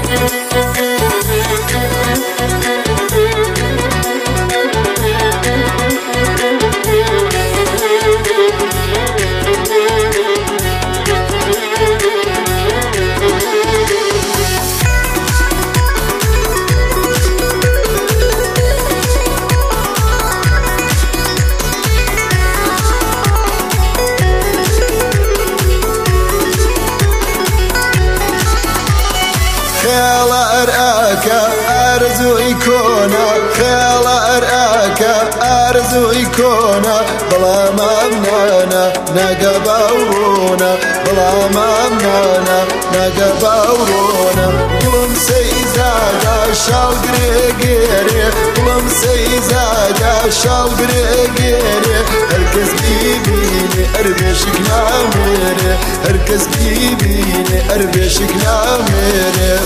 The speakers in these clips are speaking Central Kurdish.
خيال أرآك أرزو يكونا خيال أرآك أرزو يكونا بلا ما منانا نقبورونا بلا ما منانا نقبورونا قلم سيزادا شال قريقيري قلم سيزادا شال قريقيري هركز بيبيني أربشك ناميري هركز بيبيني أربشك ناميري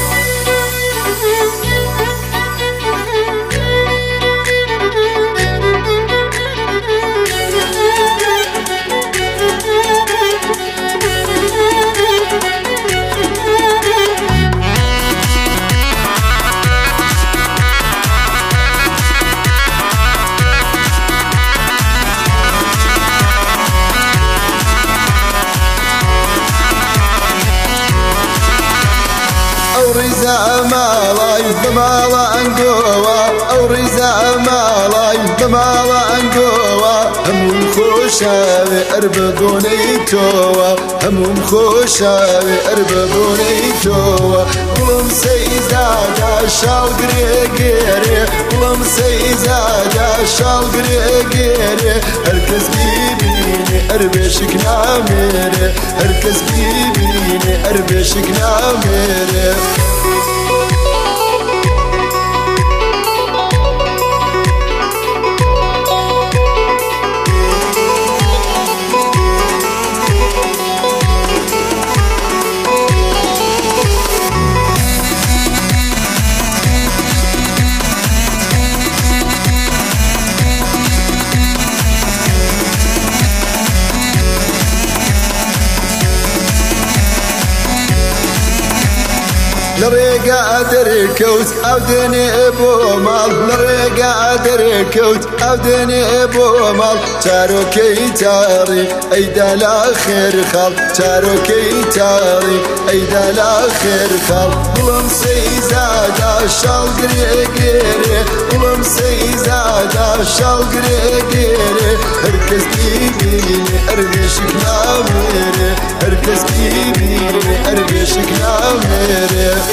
أوريزا مالاي بمالا أنقوى أوريزا مالاي بمالا أنقوى هموم خوشاوي أربقوني توا هموم خوشاوي أربقوني توا قلم سيزادا شال قريقيري قلم سيزادا شال قريقيري هركز بيبيني أربشك ناميري هركز بيبيني أربشك ناميري لريقا دركوت أودني أبو مال لريقا دركوت أودني أبو مال تاروكي تاري أيدا الآخر خال تاروكي تاري أيدا الآخر خال قلم سيزادا شال قريقيري قلم سيزادا شال قريقيري هركز بيبيني أربشك ناميري هركز بيبيني أربشك ناميري